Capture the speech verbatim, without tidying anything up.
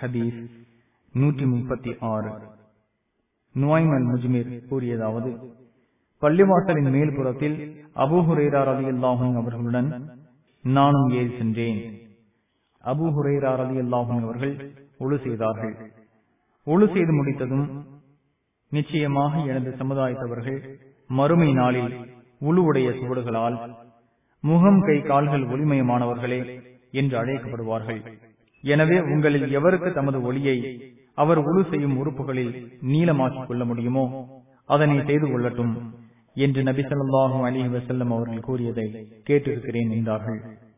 ஹதீஸ் நூற்றி முப்பத்தி ஆறு. நுவைம் அல் முஜ்மிர் கூறியதாவது, பள்ளிவாசலின் மேல்புறத்தில் அபூ ஹுரைரா ரலியல்லாஹு அன்ஹு அவர்களுடன் நானும் ஏறி சென்றேன். அபூ ஹுரைரா ரலியல்லாஹு அன்ஹு அவர்கள் உழு செய்தார்கள். உழு செய்து முடித்ததும், நிச்சயமாக எனது சமுதாயத்தவர்கள் மறுமை நாளில் உழுவுடைய சுவடுகளால் முகம் கை கால்கள் ஒளிமயமானவர்களே என்று அழைக்கப்படுவார்கள். எனவே உங்களில் எவருக்கு தமது ஒளியை அவர் உழு செய்யும் உறுப்புகளில் நீளமாக்கிக் கொள்ள முடியுமோ அதனை செய்து கொள்ளட்டும் என்று நபி ஸல்லல்லாஹு அலைஹி வஸல்லம் அவர்கள் கூறியதை கேட்டிருக்கிறேன் என்றார்கள்.